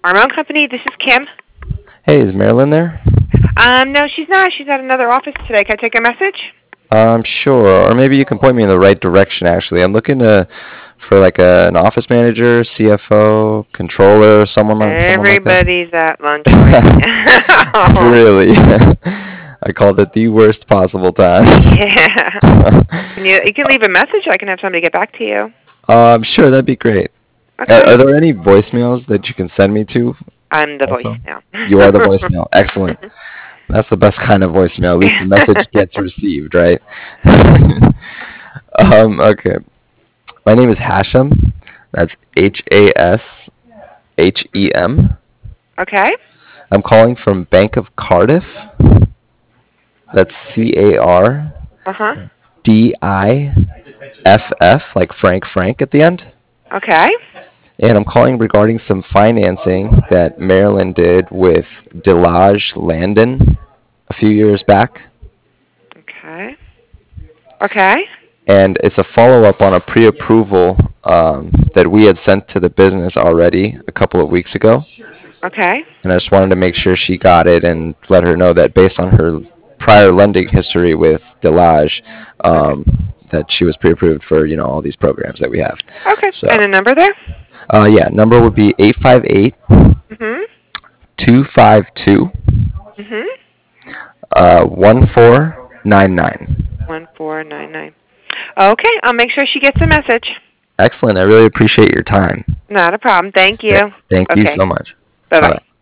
Our own company, this is Kim. Hey, is Marilyn there? No, she's not. She's at another office today. Can I take a message? Sure. Or maybe you can point me in the right direction, actually. I'm looking for like an office manager, CFO, controller, someone like that. Everybody's at lunch right now. Really? I called it the worst possible time. Yeah. You can leave a message. I can have somebody get back to you. Sure, that'd be great. Okay. Are there any voicemails that you can send me to I'm the voice also? now. You are the voicemail. Excellent. That's the best kind of voicemail. At least the message gets received, right? Okay. My name is Hashem. That's Hashem. Okay. I'm calling from Bank of Cardiff. That's Uh-huh. CARDIFF, like Frank at the end. Okay. And I'm calling regarding some financing that Maryland did with Delage Landon a few years back. Okay. Okay. And it's a follow-up on a pre-approval that we had sent to the business already a couple of weeks ago. Okay. And I just wanted to make sure she got it and let her know that based on her prior lending history with Delage, Okay. that she was pre-approved for all these programs that we have. Okay. So, And a number there? yeah, number would be 858 Mhm. 252 Mhm. 1499. 1499. Okay. I'll make sure she gets the message. Excellent. I really appreciate your time. Not a problem. Thank you. Thank you Okay. so much. Bye Bye bye. bye.